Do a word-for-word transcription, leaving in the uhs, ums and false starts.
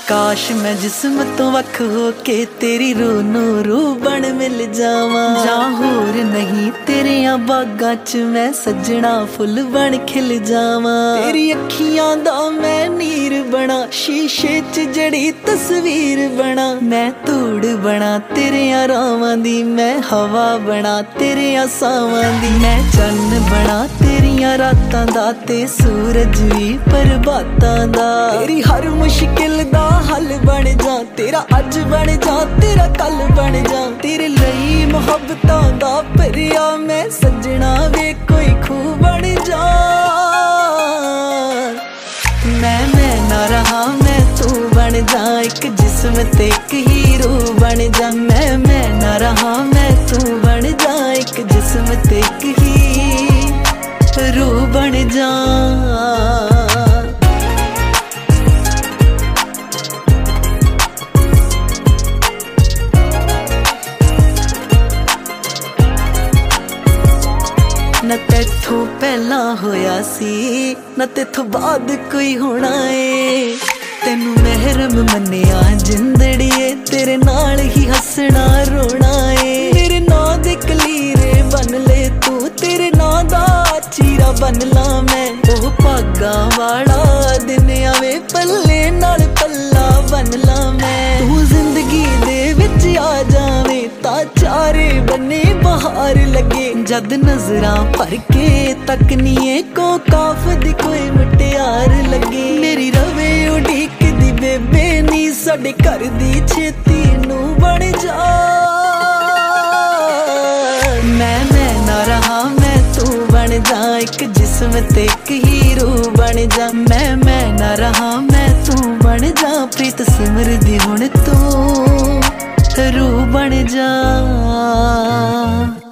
काश मैं जिस्म तो वख हो के तेरी रू नू रू बन मिल जावां जां होर नहीं तेरियां बागां च मैं सजना फुल बन खिल जावां तेरी अखियां दा मैं नीर बना शीशे च जड़ी तस्वीर बना मैं धूड़ बना तेरियां रावां दी मैं हवा बना तेरियां सावां दी मैं चन्न बना तेरियां रातां दा ते सूरज भी प्रभातां दा तेरी हर मुश्किल दा हल बन जा तेरा अज बन जा तेरा कल बन जा तेरे लई मुहब्बतां दा भरिया मैं सजना वे कोई खूह बन जा मैं मैं ना रहा मैं तू बन जा एक जिस्म ते एक हीरो बन जा मैं मैं ना रहा मैं तू बन जा एक जिस्म ते एक हीरो बन जा ना तेथों पहला होया सी ना तेथों बाद कोई होना है तेनू महरम मन्निया जिंदड़िए तेरे नाल ही हसना रोना है मेरे नां दे कलीरे बन ले तू तेरे नां दा चीरा बन ला मैं ओह भागा वाला दिन आवे पल्ले नाल पल्ला बन ला मैं तू जिंदगी दे विच आ जावे ता चारे बन्ने बहार लगे जद नजरां भर के तकनीए को काफ दी कोई मुटियार लगे मेरी रवे उड़ीक दी बेबे नी साडे घर दी छेती नू बन जा मैं मैं ना रहा मैं तू बन जा एक जिस्म ते एक हीरो बन जा मैं मैं ना रहा मैं तू बन जा प्रीत सिमर दी हुण तू रू बन जा।